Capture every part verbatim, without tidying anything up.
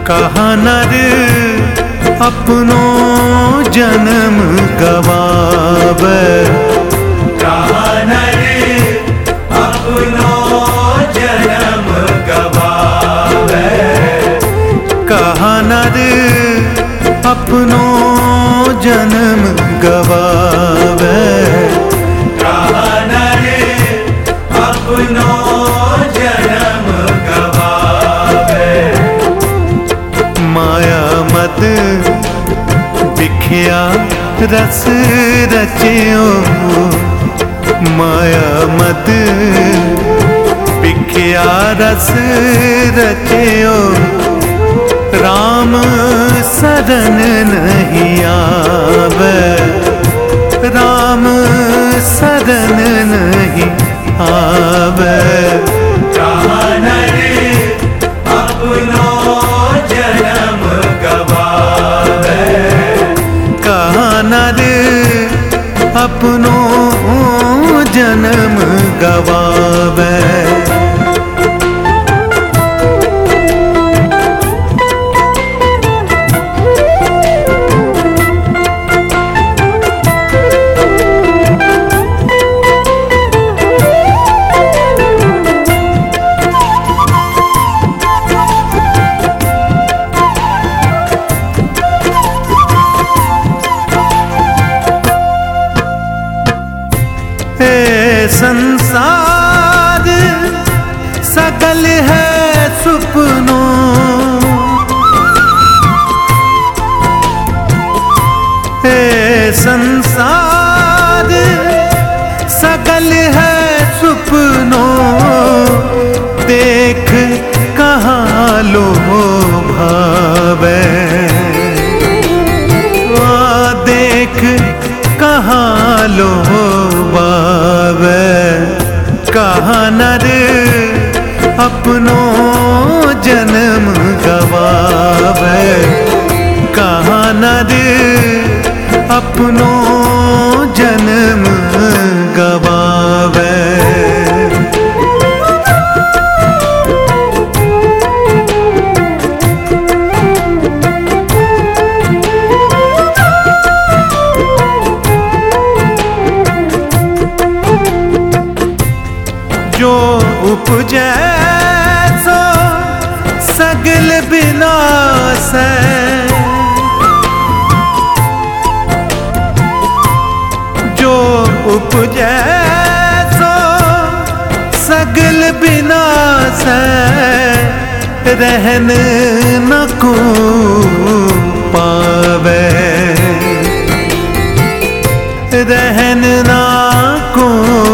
कहा नर अपनो जन्म गवावे, कहा नर अपनो जन्म गवावे, कहा नर अपनो जन्म गवावे, कहा नर अपनो जन्म गवावे। माया मद बिख्या रस रचियो, माया मद बिख्या रस रचियो, राम शरण नहीं आवे, राम शरण नहीं आवे। कहा नर अपनो जन्म गवावे, कहा नर अपनो जन्म गवावे। संसार सकल है सुपनों, हे संसार सकल है सुपनों, देख कहाँ लो भावे, देख कहाँ लो भावे। कहा नर अपनो जन्म गवावे, कहा नर अपनो जन्म गवावे। जो उपजै सो सगल विनाश है, जो उपजै सो सगल विनाश है, रहन न को पावे, रहन ना को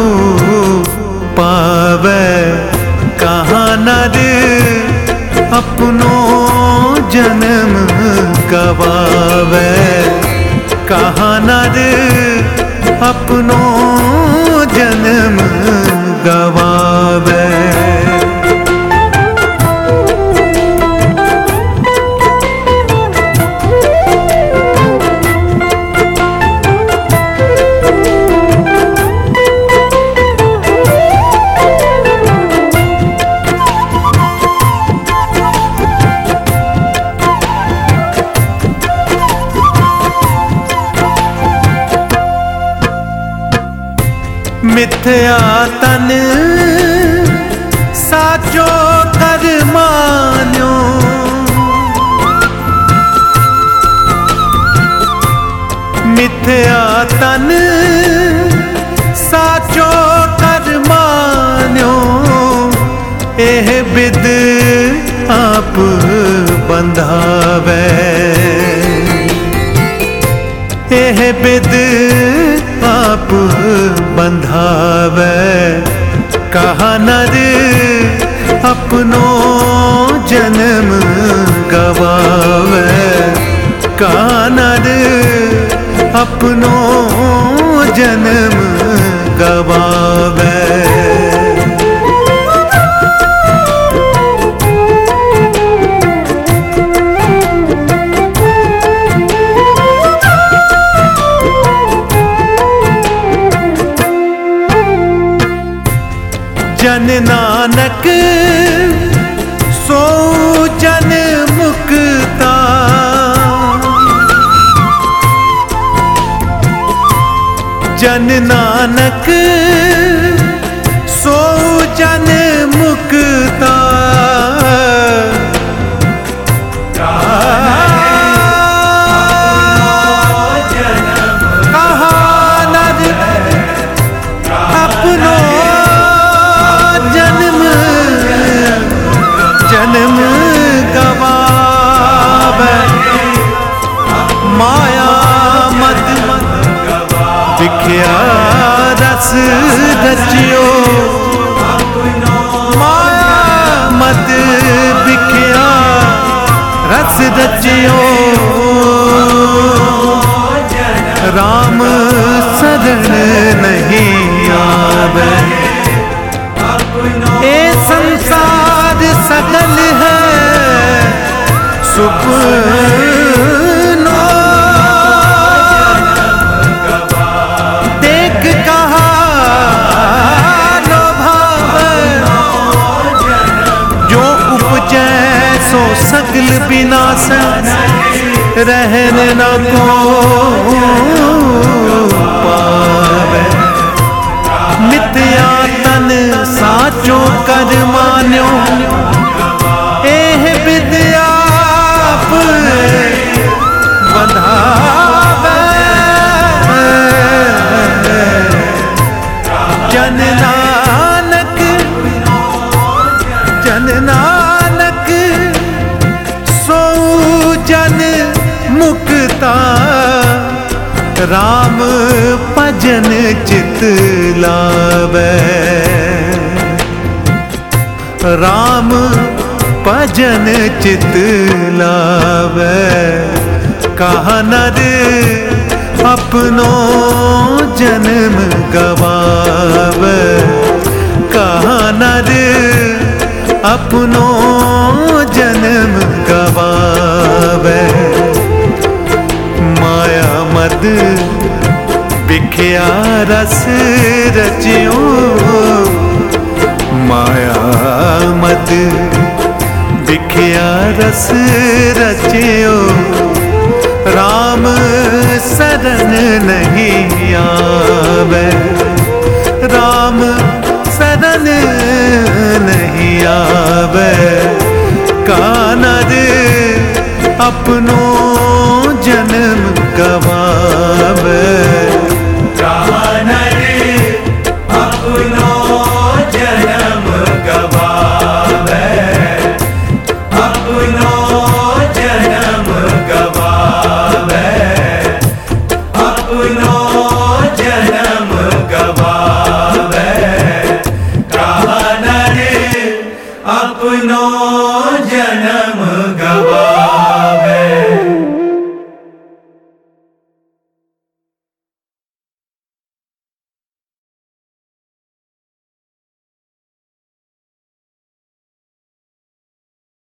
पावे। कहा नर अपनो जन्म गवावे, कहा नर अपनो जन्म गवावे। मिथ्या तन साचो कर मान्यो, मिथ्या तन साचो कर मान्यो, एह बिद आप बंधावे, एह बिद आप बंधावे। कहा नर अपनो जन्म गवावे, कहा नर अपनो जन्म गवावे। जन नानक सो जन मुक्ति, जन नानक सो जन मुक्ता कहा नर अपनो जन्म जन्म गवावे माया मद बिख्या रस रचियो माया मद बिख्या रस रचियो राम शरण नहीं आवे ए संसार सकल है सुपनो देख कहा लो भाव जो उपजै सो सकल विनाश रहन न को पावे मिथ्या तन साचो कर मान्यो एह विद्या बंधावे जन नानक जन नानक सो जन मुक्ता राम भजन चित लावे राम भजन चित लावे कहा नर अपनो जन्म गवावे कहा नर अपनो जन्म गवावे माया मद बिख्या रस रचियो माया मद बिख्या रस रचियो राम शरण नहीं आवे राम शरण नहीं आवे कानर अपनो जन्म गवावे।